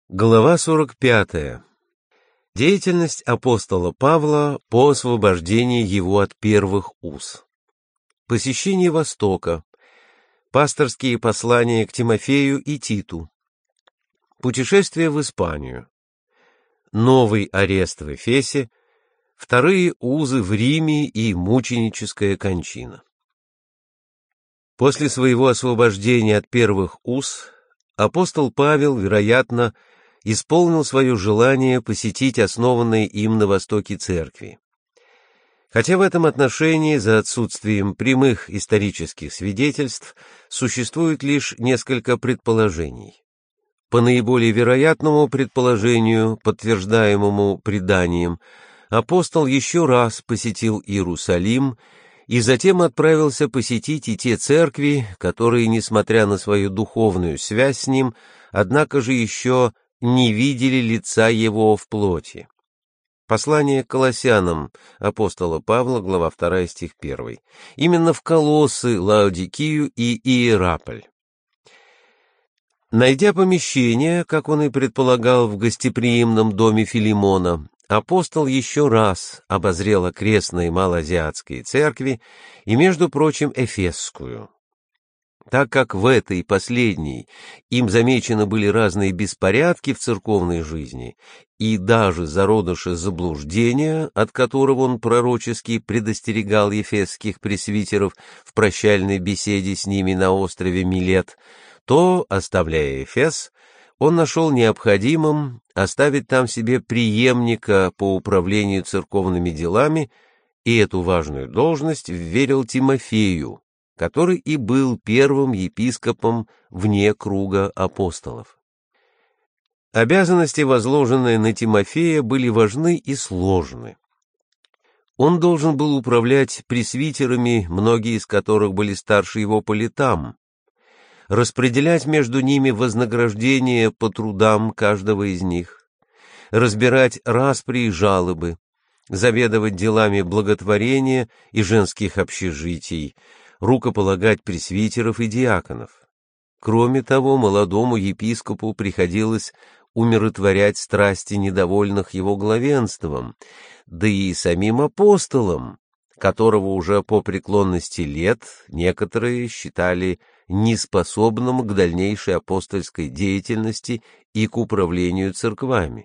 Глава 45. Деятельность апостола Павла по освобождению его от первых уз. Посещение Востока. Пасторские послания к Тимофею и Титу. Путешествие в Испанию. Новый арест в Эфесе. Вторые узы в Риме и мученическая кончина. После своего освобождения от первых уз апостол Павел, вероятно, исполнил свое желание посетить основанные им на Востоке церкви. Хотя в этом отношении, за отсутствием прямых исторических свидетельств, существует лишь несколько предположений. По наиболее вероятному предположению, подтверждаемому преданием, апостол еще раз посетил Иерусалим и затем отправился посетить и те церкви, которые, несмотря на свою духовную связь с ним, однако же еще не видели лица его в плоти. Послание к Колоссянам апостола Павла, глава 2, стих 1. Именно в Колоссы, Лаодикию и Иераполь. Найдя помещение, как он и предполагал, в гостеприимном доме Филимона, апостол еще раз обозрел окрестные малоазиатские церкви и, между прочим, Эфесскую. Так как в этой последней им замечены были разные беспорядки в церковной жизни и даже зародыши заблуждения, от которого он пророчески предостерегал ефесских пресвитеров в прощальной беседе с ними на острове Милет, то, оставляя Эфес, он нашел необходимым оставить там себе преемника по управлению церковными делами, и эту важную должность вверил Тимофею, который и был первым епископом вне круга апостолов. Обязанности, возложенные на Тимофея, были важны и сложны. Он должен был управлять пресвитерами, многие из которых были старше его по летам, распределять между ними вознаграждение по трудам каждого из них, разбирать распри и жалобы, заведовать делами благотворения и женских общежитий, рукополагать пресвитеров и диаконов. Кроме того, молодому епископу приходилось умиротворять страсти недовольных его главенством, да и самим апостолом, которого уже по преклонности лет некоторые считали неспособным к дальнейшей апостольской деятельности и к управлению церквами.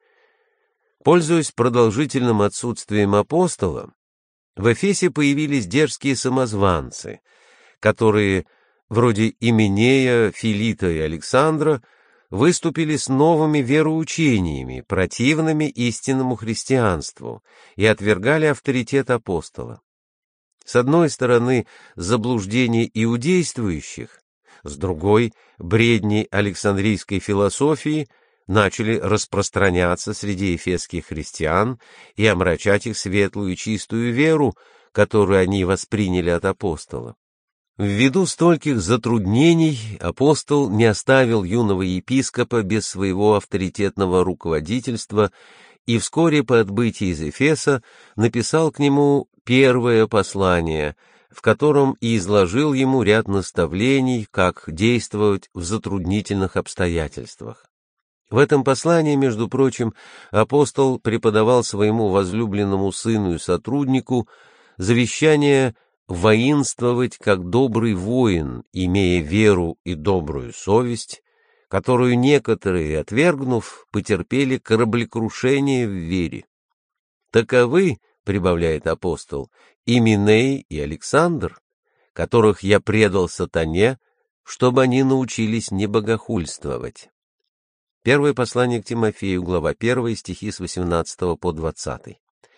Пользуясь продолжительным отсутствием апостола, в Эфесе появились дерзкие самозванцы, которые, вроде Именея, Филита и Александра, выступили с новыми вероучениями, противными истинному христианству, и отвергали авторитет апостола. С одной стороны, заблуждение иудействующих, с другой — бредни Александрийской философии начали распространяться среди эфесских христиан и омрачать их светлую и чистую веру, которую они восприняли от апостола. Ввиду стольких затруднений апостол не оставил юного епископа без своего авторитетного руководительства и вскоре по отбытии из Эфеса написал к нему первое послание, в котором и изложил ему ряд наставлений, как действовать в затруднительных обстоятельствах. В этом послании, между прочим, апостол преподавал своему возлюбленному сыну и сотруднику завещание воинствовать как добрый воин, имея веру и добрую совесть, которую некоторые, отвергнув, потерпели кораблекрушение в вере. Таковы, прибавляет апостол, Именей и Александр, которых я предал сатане, чтобы они научились не богохульствовать. Первое послание к Тимофею, глава 1, стихи с 18 по 20.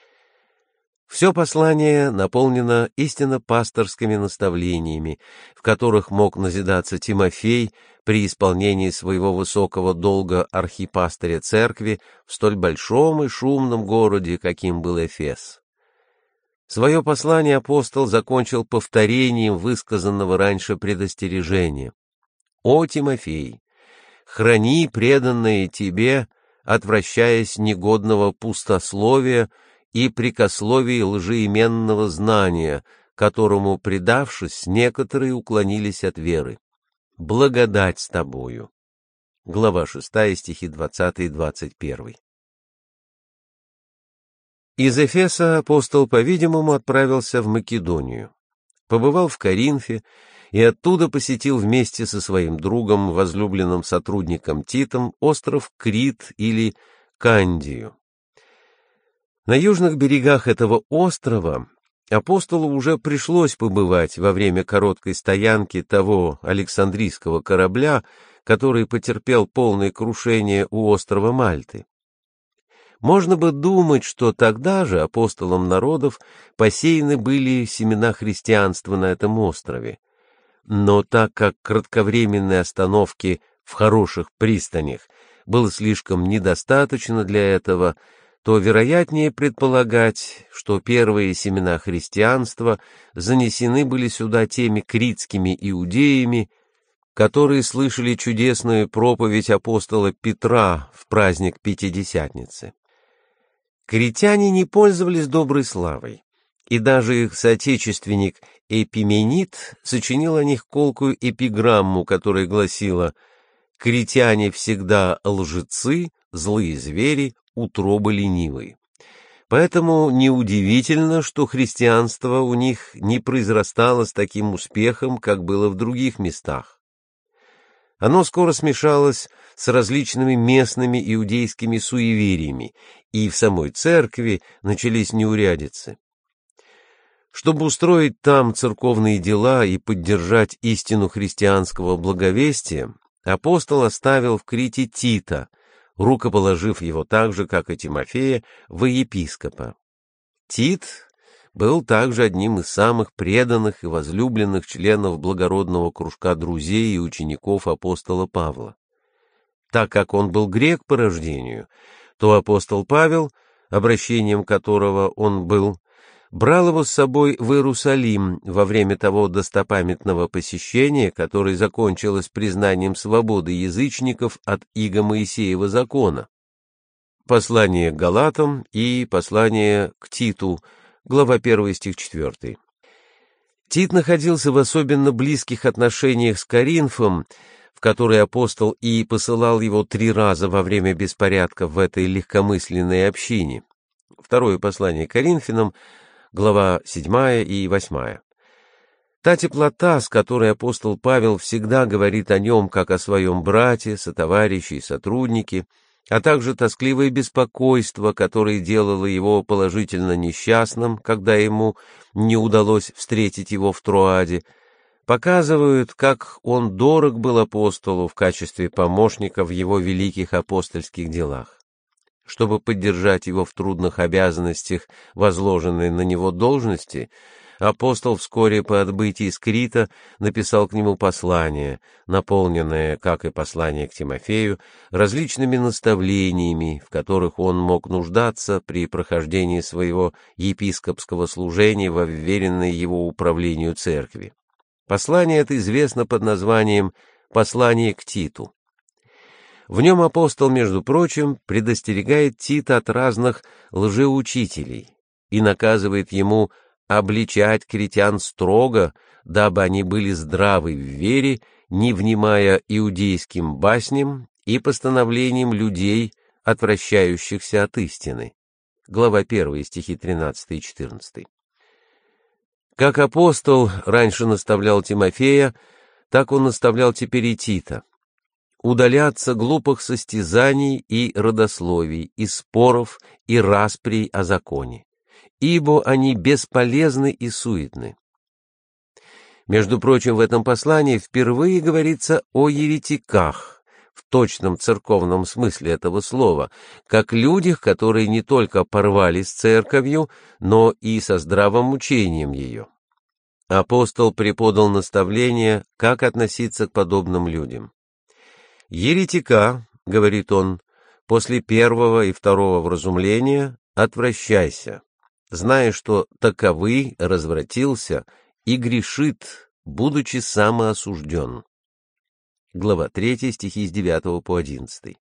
Все послание наполнено истинно пасторскими наставлениями, в которых мог назидаться Тимофей при исполнении своего высокого долга архипастыря церкви в столь большом и шумном городе, каким был Эфес. Свое послание апостол закончил повторением высказанного раньше предостережения. «О, Тимофей! Храни преданное тебе, отвращаясь негодного пустословия и прикословий лжеименного знания, которому, предавшись, некоторые уклонились от веры. Благодать с тобою. глава 6, стихи 20-21. Из Эфеса апостол, по-видимому, отправился в Македонию, побывал в Коринфе и оттуда посетил вместе со своим другом, возлюбленным сотрудником Титом, остров Крит или Кандию. На южных берегах этого острова апостолу уже пришлось побывать во время короткой стоянки того Александрийского корабля, который потерпел полное крушение у острова Мальты. Можно бы думать, что тогда же апостолам народов посеяны были семена христианства на этом острове. Но так как кратковременной остановки в хороших пристанях было слишком недостаточно для этого, то вероятнее предполагать, что первые семена христианства занесены были сюда теми критскими иудеями, которые слышали чудесную проповедь апостола Петра в праздник Пятидесятницы. Критяне не пользовались доброй славой, и даже их соотечественник Эпименид сочинил о них колкую эпиграмму, которая гласила: «Критяне всегда лжецы, злые звери, утробы ленивые». Поэтому неудивительно, что христианство у них не произрастало с таким успехом, как было в других местах. Оно скоро смешалось с различными местными иудейскими суевериями, и в самой церкви начались неурядицы. Чтобы устроить там церковные дела и поддержать истину христианского благовестия, апостол оставил в Крите Тита, рукоположив его так же, как и Тимофея, во епископа. Тит был также одним из самых преданных и возлюбленных членов благородного кружка друзей и учеников апостола Павла. Так как он был грек по рождению, то апостол Павел, обращением которого он был, брал его с собой в Иерусалим во время того достопамятного посещения, которое закончилось признанием свободы язычников от иго Моисеева закона. Послание к Галатам и послание к Титу, глава 1, стих 4. Тит находился в особенно близких отношениях с Коринфом, в который апостол и посылал его 3 раза во время беспорядков в этой легкомысленной общине. Второе послание к Коринфянам, глава 7 и 8. Та теплота, с которой апостол Павел всегда говорит о нем как о своем брате, сотоварище и сотруднике, а также тоскливое беспокойство, которое делало его положительно несчастным, когда ему не удалось встретить его в Троаде, показывают, как он дорог был апостолу в качестве помощника в его великих апостольских делах. Чтобы поддержать его в трудных обязанностях, возложенной на него должности, апостол вскоре по отбытии из Крита написал к нему послание, наполненное, как и послание к Тимофею, различными наставлениями, в которых он мог нуждаться при прохождении своего епископского служения во вверенной его управлению церкви. Послание это известно под названием «Послание к Титу». В нем апостол, между прочим, предостерегает Тита от разных лжеучителей и наказывает ему обличать критян строго, дабы они были здравы в вере, не внимая иудейским басням и постановлениям людей, отвращающихся от истины. Глава 1, стихи 13 и 14. Как апостол раньше наставлял Тимофея, так он наставлял теперь и Тита. Удаляться глупых состязаний и родословий, и споров, и расприй о законе, ибо они бесполезны и суетны. Между прочим, в этом послании впервые говорится о еретиках, в точном церковном смысле этого слова, как людях, которые не только порвали с церковью, но и со здравым учением ее. Апостол преподал наставление, как относиться к подобным людям. «Еретика, — говорит он, — после первого и второго вразумления отвращайся, зная, что таковый развратился и грешит, будучи самоосужден». Глава 3, стихи с 9 по 11.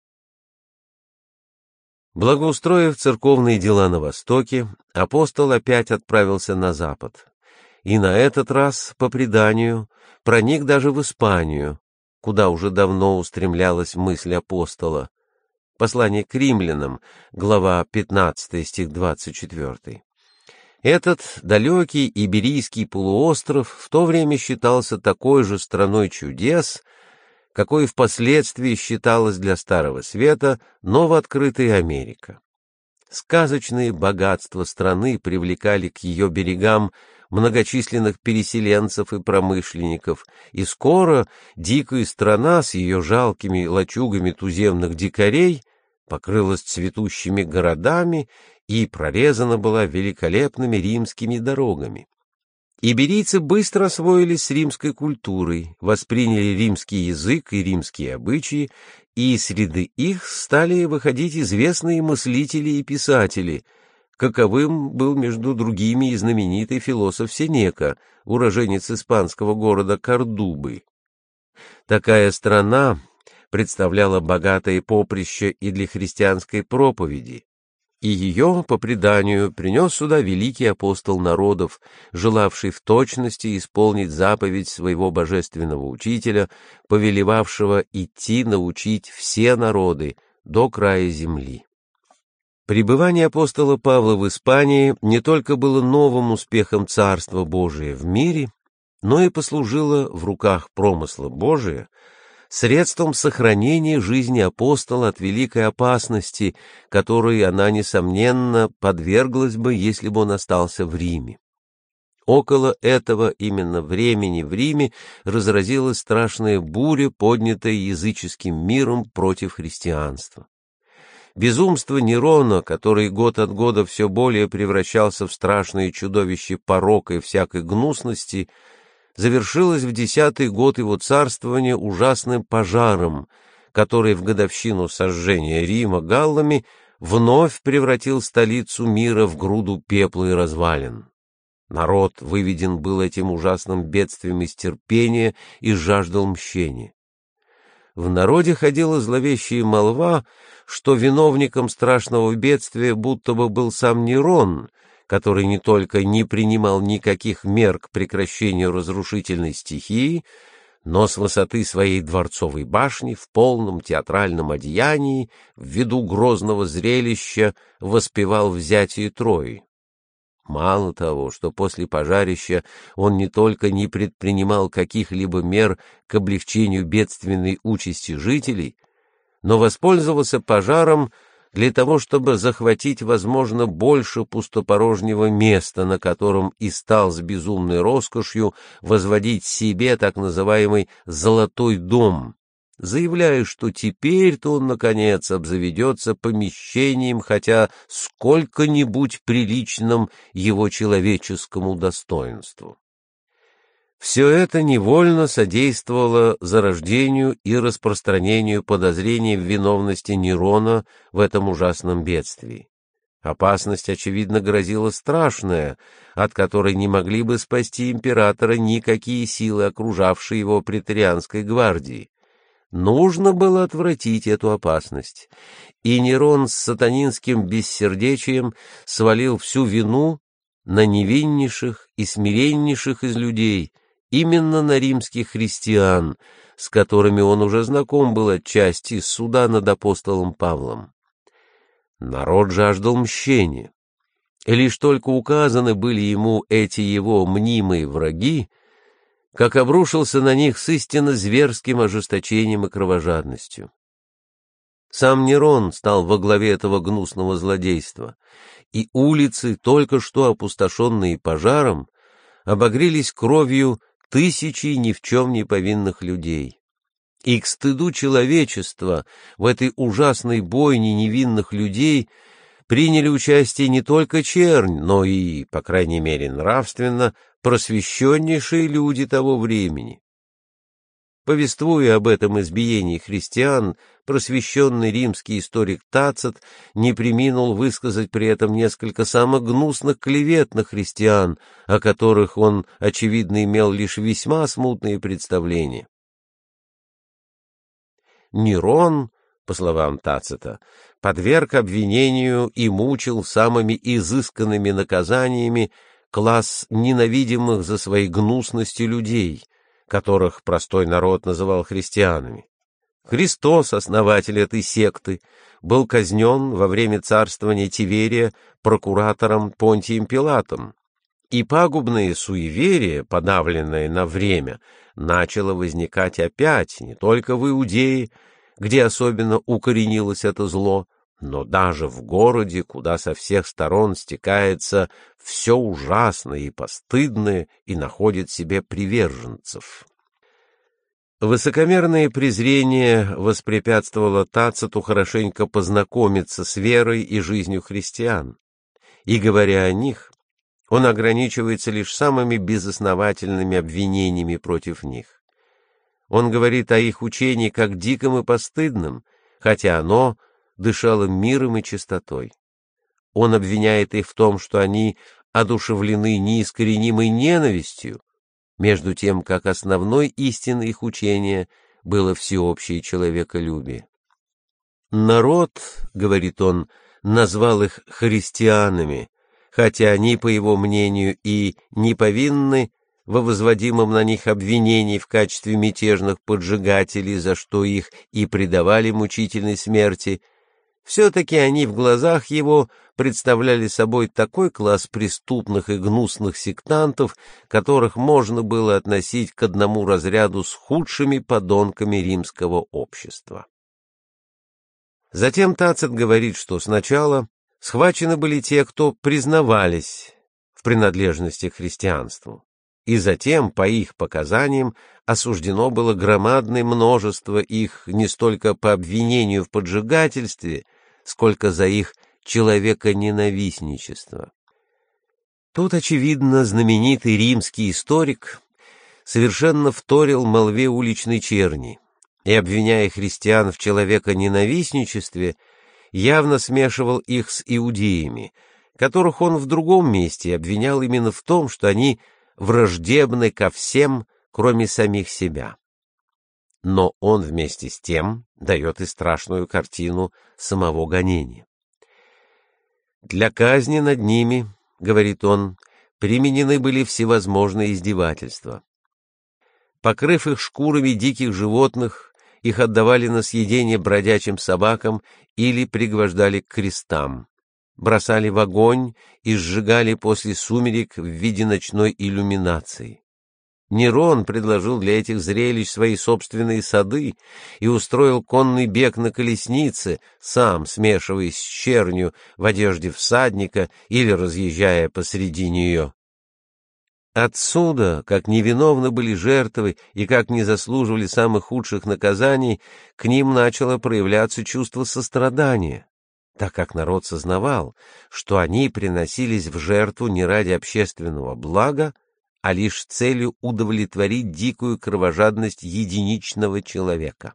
Благоустроив церковные дела на Востоке, апостол опять отправился на Запад, и на этот раз, по преданию, проник даже в Испанию, куда уже давно устремлялась мысль апостола. Послание к римлянам, глава 15, стих 24. Этот далекий Иберийский полуостров в то время считался такой же страной чудес, какой впоследствии считалась для Старого Света новооткрытая Америка. Сказочные богатства страны привлекали к ее берегам многочисленных переселенцев и промышленников, и скоро дикая страна с ее жалкими лачугами туземных дикарей покрылась цветущими городами и прорезана была великолепными римскими дорогами. Иберийцы быстро освоились с римской культурой, восприняли римский язык и римские обычаи, и среди их стали выходить известные мыслители и писатели, каковым был между другими и знаменитый философ Сенека, уроженец испанского города Кордубы. Такая страна представляла богатое поприще и для христианской проповеди, и ее, по преданию, принес сюда великий апостол народов, желавший в точности исполнить заповедь своего божественного учителя, повелевавшего идти научить все народы до края земли. Пребывание апостола Павла в Испании не только было новым успехом Царства Божия в мире, но и послужило в руках промысла Божия средством сохранения жизни апостола от великой опасности, которой она, несомненно, подверглась бы, если бы он остался в Риме. Около этого именно времени в Риме разразилась страшная буря, поднятая языческим миром против христианства. Безумство Нерона, который год от года все более превращался в страшное чудовище порока и всякой гнусности, завершилось в 10-й год его царствования ужасным пожаром, который в годовщину сожжения Рима галлами вновь превратил столицу мира в груду пепла и развалин. Народ выведен был этим ужасным бедствием из терпения и жаждал мщения. В народе ходила зловещая молва, что виновником страшного бедствия будто бы был сам Нерон, который не только не принимал никаких мер к прекращению разрушительной стихии, но с высоты своей дворцовой башни в полном театральном одеянии, в виду грозного зрелища, воспевал взятие Трои. Мало того, что после пожарища он не только не предпринимал каких-либо мер к облегчению бедственной участи жителей, но воспользовался пожаром для того, чтобы захватить, возможно, больше пустопорожнего места, на котором и стал с безумной роскошью возводить себе так называемый «золотой дом», заявляя, что теперь-то он, наконец, обзаведется помещением, хотя сколько-нибудь приличным его человеческому достоинству. Все это невольно содействовало зарождению и распространению подозрений в виновности Нерона в этом ужасном бедствии. Опасность, очевидно, грозила страшная, от которой не могли бы спасти императора никакие силы, окружавшие его преторианской гвардии. Нужно было отвратить эту опасность, и Нерон с сатанинским бессердечием свалил всю вину на невиннейших и смиреннейших из людей, именно на римских христиан, с которыми он уже знаком был отчасти из суда над апостолом Павлом. Народ жаждал мщения, и лишь только указаны были ему эти его мнимые враги, как обрушился на них с истинно зверским ожесточением и кровожадностью. Сам Нерон стал во главе этого гнусного злодейства, и улицы, только что опустошенные пожаром, обогрелись кровью тысячи ни в чем не повинных людей. И к стыду человечества в этой ужасной бойне невинных людей приняли участие не только чернь, но и, по крайней мере нравственно, просвещеннейшие люди того времени. Повествуя об этом избиении христиан, просвещенный римский историк Тацит не преминул высказать при этом несколько самых гнусных клевет на христиан, о которых он, очевидно, имел лишь весьма смутные представления. Нерон, по словам Тацита, подверг обвинению и мучил самыми изысканными наказаниями класс ненавидимых за своей гнусностью людей, которых простой народ называл христианами. Христос, основатель этой секты, был казнен во время царствования Тиверия прокуратором Понтием Пилатом, и пагубное суеверие, подавленное на время, начало возникать опять не только в Иудее, где особенно укоренилось это зло, но даже в городе, куда со всех сторон стекается все ужасное и постыдное и находит себе приверженцев. Высокомерное презрение воспрепятствовало Тациту хорошенько познакомиться с верой и жизнью христиан, и, говоря о них, он ограничивается лишь самыми безосновательными обвинениями против них. Он говорит о их учении как диком и постыдном, хотя оно дышало миром и чистотой. Он обвиняет их в том, что они одушевлены неискоренимой ненавистью, между тем, как основной истиной их учения было всеобщее человеколюбие. «Народ, — говорит он, — назвал их христианами, хотя они, по его мнению, и не повинны во возводимом на них обвинении в качестве мятежных поджигателей, за что их и предавали мучительной смерти, все-таки они в глазах его представляли собой такой класс преступных и гнусных сектантов, которых можно было относить к одному разряду с худшими подонками римского общества». Затем Тацит говорит, что сначала схвачены были те, кто признавались в принадлежности к христианству, и затем, по их показаниям, осуждено было громадное множество их не столько по обвинению в поджигательстве, сколько за их человеконенавистничество. Тут, очевидно, знаменитый римский историк совершенно вторил молве уличной черни и, обвиняя христиан в человеконенавистничестве, явно смешивал их с иудеями, которых он в другом месте обвинял именно в том, что они враждебны ко всем, кроме самих себя. Но он вместе с тем дает и страшную картину самого гонения. «Для казни над ними, — говорит он, — применены были всевозможные издевательства. Покрыв их шкурами диких животных, их отдавали на съедение бродячим собакам или пригвождали к крестам, бросали в огонь и сжигали после сумерек в виде ночной иллюминации. Нерон предложил для этих зрелищ свои собственные сады и устроил конный бег на колеснице, сам смешиваясь с чернью в одежде всадника или разъезжая посреди нее. Отсюда, как невиновны были жертвы и как не заслуживали самых худших наказаний, к ним начало проявляться чувство сострадания, так как народ сознавал, что они приносились в жертву не ради общественного блага, а лишь с целью удовлетворить дикую кровожадность единичного человека.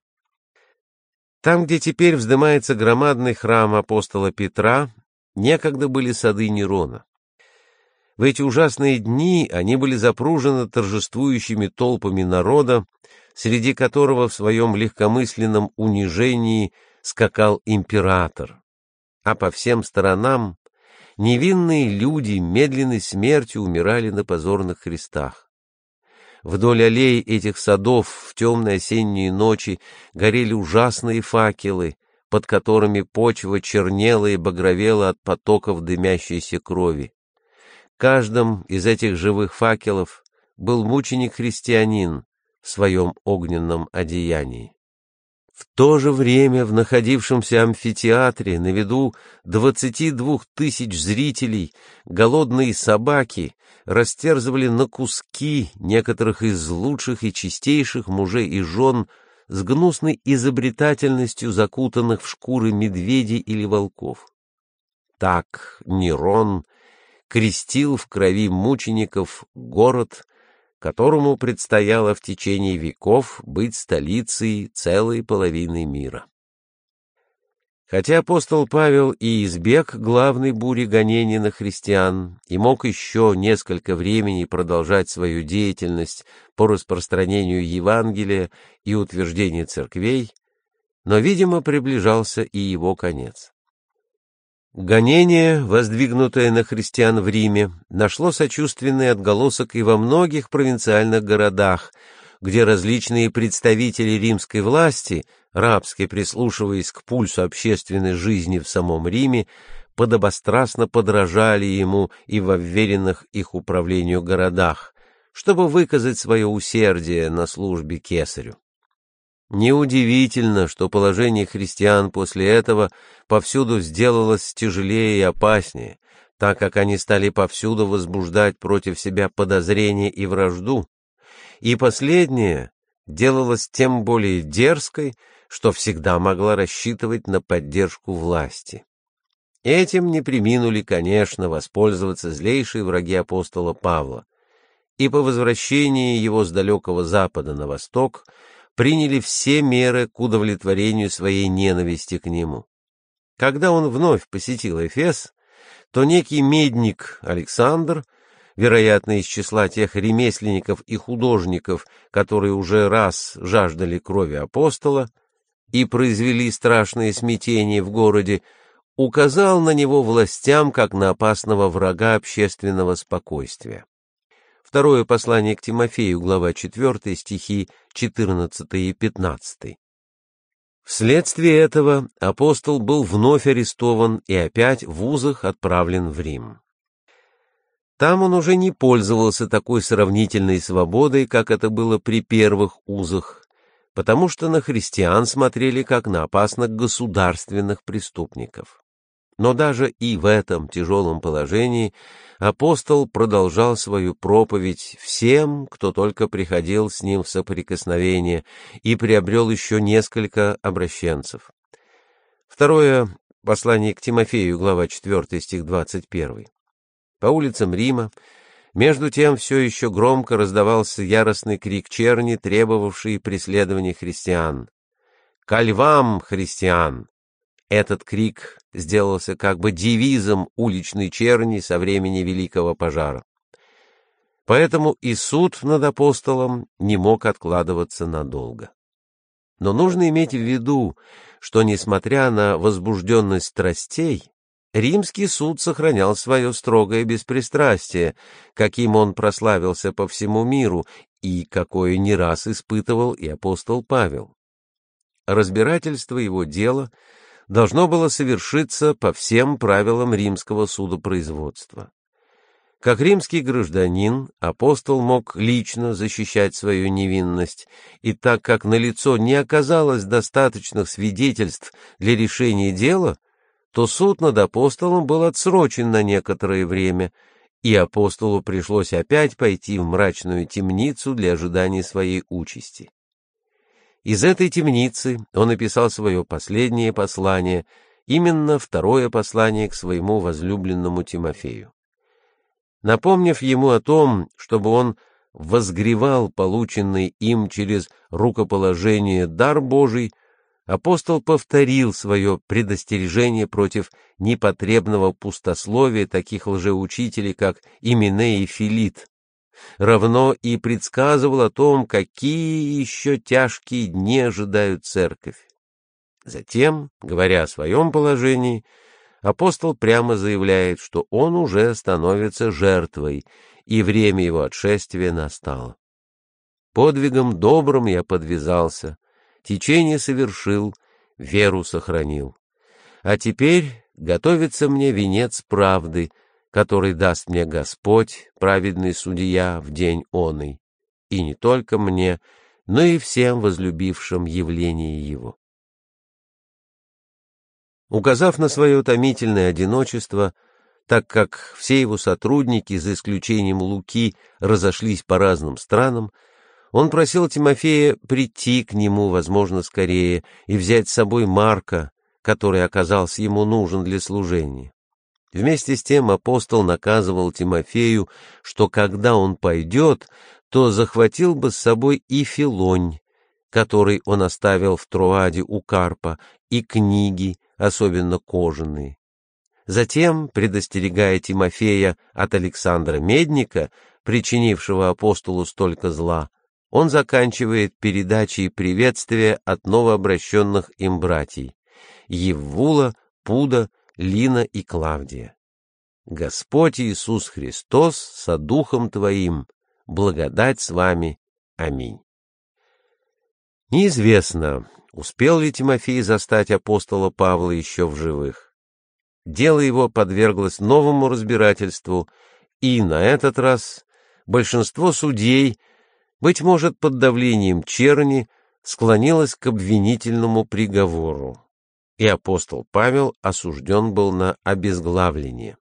Там, где теперь вздымается громадный храм апостола Петра, некогда были сады Нерона. В эти ужасные дни они были запружены торжествующими толпами народа, среди которого в своем легкомысленном унижении скакал император, а по всем сторонам невинные люди медленной смертью умирали на позорных крестах. Вдоль аллей этих садов в темные осенние ночи горели ужасные факелы, под которыми почва чернела и багровела от потоков дымящейся крови. Каждым из этих живых факелов был мученик-христианин в своем огненном одеянии. В то же время в находившемся амфитеатре на виду 22 тысяч зрителей голодные собаки растерзывали на куски некоторых из лучших и чистейших мужей и жен с гнусной изобретательностью закутанных в шкуры медведей или волков. Так Нерон крестил в крови мучеников город, которому предстояло в течение веков быть столицей целой половины мира. Хотя апостол Павел и избег главной бури гонений на христиан и мог еще несколько времени продолжать свою деятельность по распространению Евангелия и утверждению церквей, но, видимо, приближался и его конец. Гонение, воздвигнутое на христиан в Риме, нашло сочувственный отголосок и во многих провинциальных городах, где различные представители римской власти, рабски прислушиваясь к пульсу общественной жизни в самом Риме, подобострастно подражали ему и во вверенных их управлению городах, чтобы выказать свое усердие на службе кесарю. Неудивительно, что положение христиан после этого повсюду сделалось тяжелее и опаснее, так как они стали повсюду возбуждать против себя подозрение и вражду, и последняя делалась тем более дерзкой, что всегда могла рассчитывать на поддержку власти. Этим не преминули, конечно, воспользоваться злейшие враги апостола Павла, и по возвращении его с далекого запада на восток приняли все меры к удовлетворению своей ненависти к нему. Когда он вновь посетил Эфес, то некий медник Александр, вероятно, из числа тех ремесленников и художников, которые уже раз жаждали крови апостола и произвели страшное смятение в городе, указал на него властям как на опасного врага общественного спокойствия. Второе послание к Тимофею, глава 4, стихи 14 и 15. Вследствие этого апостол был вновь арестован и опять в узах отправлен в Рим. Там он уже не пользовался такой сравнительной свободой, как это было при первых узах, потому что на христиан смотрели как на опасных государственных преступников. Но даже и в этом тяжелом положении апостол продолжал свою проповедь всем, кто только приходил с ним в соприкосновение, и приобрел еще несколько обращенцев. Второе послание к Тимофею, глава 4, стих 21. По улицам Рима, между тем, все еще громко раздавался яростный крик черни, требовавший преследования христиан. «Ко львам, христиан!» Этот крик сделался как бы девизом уличной черни со времени Великого пожара. Поэтому и суд над апостолом не мог откладываться надолго. Но нужно иметь в виду, что, несмотря на возбужденность страстей, римский суд сохранял свое строгое беспристрастие, каким он прославился по всему миру и какое не раз испытывал и апостол Павел. Разбирательство его дела должно было совершиться по всем правилам римского судопроизводства. Как римский гражданин, апостол мог лично защищать свою невинность, и так как налицо не оказалось достаточных свидетельств для решения дела, то суд над апостолом был отсрочен на некоторое время, и апостолу пришлось опять пойти в мрачную темницу для ожидания своей участи. Из этой темницы он написал свое последнее послание, именно второе послание к своему возлюбленному Тимофею. Напомнив ему о том, чтобы он возгревал полученный им через рукоположение дар Божий, апостол повторил свое предостережение против непотребного пустословия таких лжеучителей, как Именей и Филит, равно и предсказывал о том, какие еще тяжкие дни ожидают церковь. Затем, говоря о своем положении, апостол прямо заявляет, что он уже становится жертвой, и время его отшествия настало. «Подвигом добрым я подвязался, течение совершил, веру сохранил. А теперь готовится мне венец правды, который даст мне Господь, праведный судья, в день оный, и не только мне, но и всем возлюбившим явление Его». Указав на свое томительное одиночество, так как все его сотрудники, за исключением Луки, разошлись по разным странам, он просил Тимофея прийти к нему, возможно, скорее, и взять с собой Марка, который оказался ему нужен для служения. Вместе с тем апостол наказывал Тимофею, что когда он пойдет, то захватил бы с собой и Филонь, который он оставил в Троаде у Карпа, и книги, особенно кожаные. Затем, предостерегая Тимофея от Александра Медника, причинившего апостолу столько зла, он заканчивает передачей приветствия от новообращенных им братьев Еввула, Пуда, Лина и Клавдия. Господь Иисус Христос со Духом Твоим, благодать с вами. Аминь. Неизвестно, успел ли Тимофей застать апостола Павла еще в живых. Дело его подверглось новому разбирательству, и на этот раз большинство судей, быть может, под давлением черни, склонилось к обвинительному приговору, и апостол Павел осужден был на обезглавление.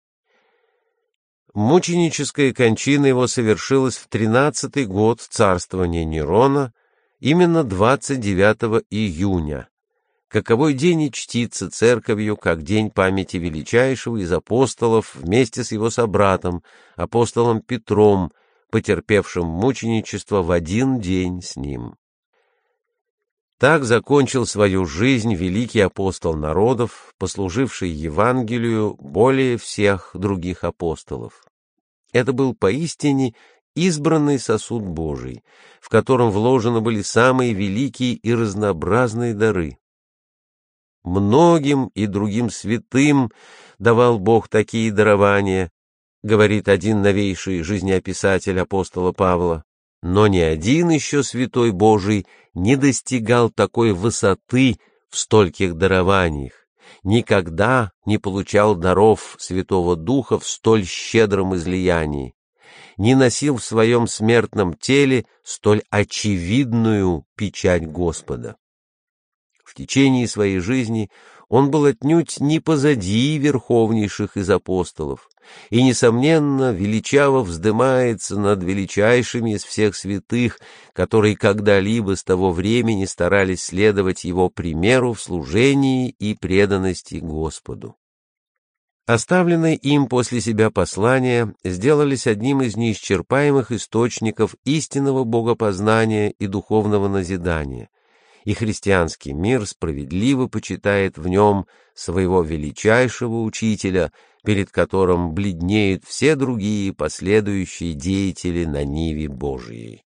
Мученическая кончина его совершилась в 13-й год царствования Нерона, именно 29 июня, каковой день и чтится церковью как день памяти величайшего из апостолов вместе с его собратом, апостолом Петром, потерпевшим мученичество в один день с ним. Так закончил свою жизнь великий апостол народов, послуживший Евангелию более всех других апостолов. Это был поистине избранный сосуд Божий, в котором вложены были самые великие и разнообразные дары. Многим и другим святым давал Бог такие дарования, говорит один новейший жизнеописатель апостола Павла, но ни один еще святой Божий не достигал такой высоты в стольких дарованиях, никогда не получал даров Святого Духа в столь щедром излиянии, не носил в своем смертном теле столь очевидную печать Господа. В течение своей жизни он был отнюдь не позади верховнейших из апостолов и, несомненно, величаво вздымается над величайшими из всех святых, которые когда-либо с того времени старались следовать его примеру в служении и преданности Господу. Оставленные им после себя послания сделались одним из неисчерпаемых источников истинного богопознания и духовного назидания, и христианский мир справедливо почитает в нем своего величайшего учителя, перед которым бледнеют все другие последующие деятели на ниве Божией.